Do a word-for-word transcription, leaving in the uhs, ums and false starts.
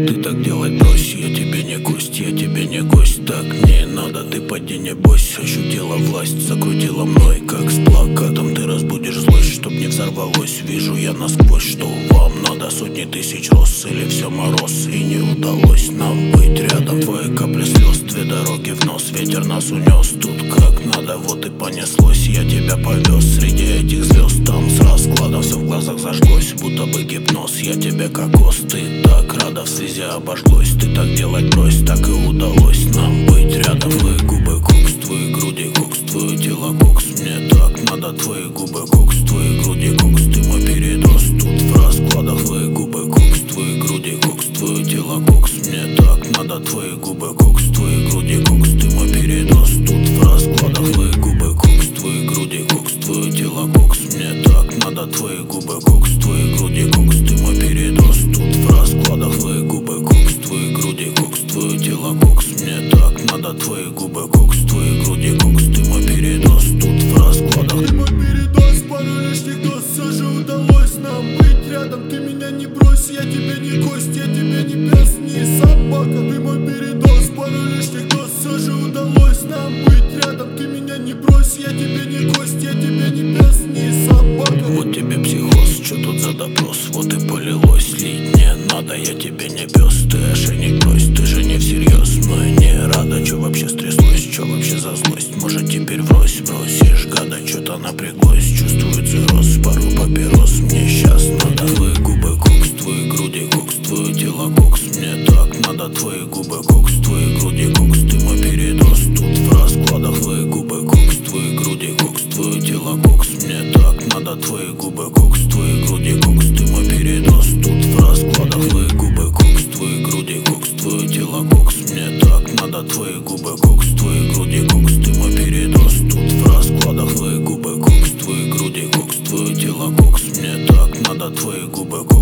Ты так делать брось, я тебе не гость, я тебе не гость. Так не надо, ты поди не бойся. Ощутила власть, закрутила мной, как с плакатом. Ты разбудишь злость, чтоб не взорвалось. Вижу я насквозь, что вам надо сотни тысяч роз. Или все мороз, и не удалось нам быть рядом. Твои капли слез, две дороги в нос. Ветер нас унес, тут как надо, вот и понеслось. Я тебя повез среди этих звезд. Там с раскладом все в глазах зажглось, будто бы гипноз. Я тебе кокос, ты так рада, в слезе обожглось. Ты так делать брось, так и удалось нам быть рядом. Твои губы кокс, твои груди кокс, твое тело кокс. Мне так надо, твои губы кокс, твои груди кокс. Ты мой передоз, тут в раскладах. Твои губы кокс, твои груди кокс, твое тело кокс. Мне так надо, твои губы кокс, твои груди кокс. Ты мой передоз, тут в раскладах. Твои губы кокс, твои груди кокс, твое тело кокс. Мне так надо, твои губы кокс, твои груди кокс. Ты мой передоз, тут в раскладах. Твои губы кокс, твои груди кокс, твое тело кокс. Мне так надо, твои губы кокс, твои груди кокс. Ты мой передоз, тут в раскладах. Ты мой передоз, пару лишних доз. Все же удалось нам быть рядом. Ты меня не брось, я тебе не гость, я тебе не пес, не собака. Ты мой передоз, пару лишних доз. Все же удалось нам быть рядом. Ты меня не брось, я тебе не гость, я тебе не пес, не собака. Вот тебе психоз, что тут за допрос? Вот и полилось, лить не надо, я тебе не пес. Ты ошейник брось, ты же не всерьез. Мы не рада, чё вообще стряслось, чё вообще за злость? Может теперь врозь, бросишь гада, чё-то напряглось. Чувствую цирроз, пару папирос, мне щас надо. Твои губы кокс, твои груди кокс, твое тело кокс. Мне так надо, твои губы кокс, твои груди кокс. Ты мой передоз, тут в раскладах. Твои губы кокс, твои груди кокс, твое тело кокс. Мне так надо, твои губы кокс, твои груди кокс. Ты мой передоз, тут в раскладах. Твои губы кокс, твои груди кокс, твое тело кокс. Мне так надо, твои губы кокс, твои груди кокс. Ты мой передоз, тут в раскладах. Твои губы кокс, твои груди кокс, твое тело кокс. Мне так надо, твои губы кокс.